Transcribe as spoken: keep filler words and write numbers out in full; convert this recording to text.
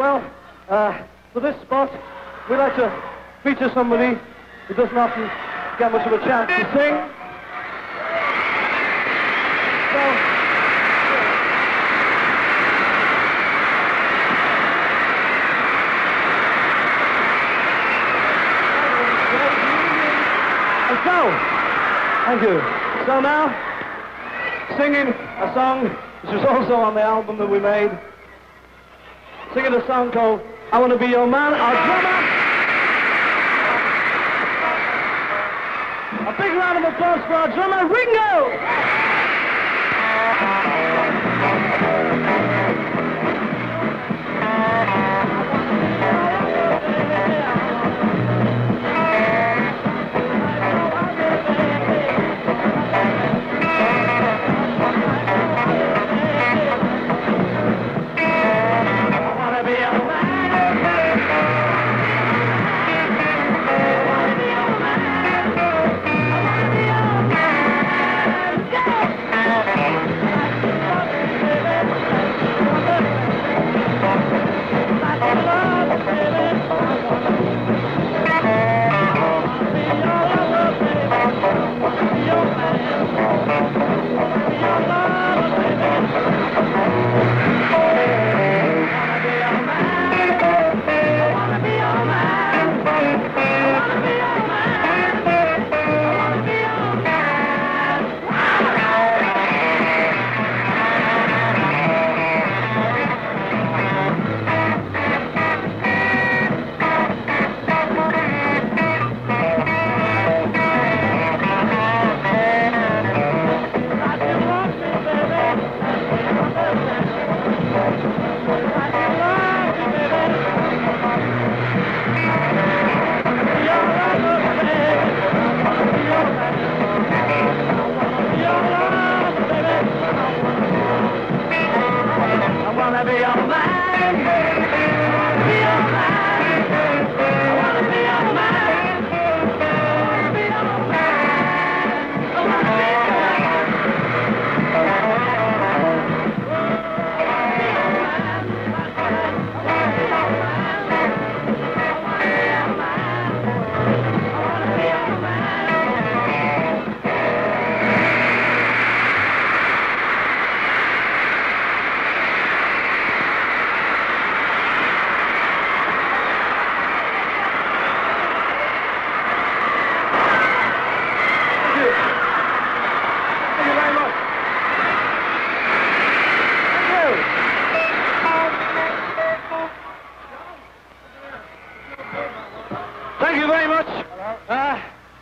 Well, uh, for this spot, we like to feature somebody who doesn't often get much of a chance to sing. So, and so, thank you. So now, singing a song which was also on the album that we made, singing a song called I Want to Be Your Man, our drummer. A big round of applause for our drummer, Ringo!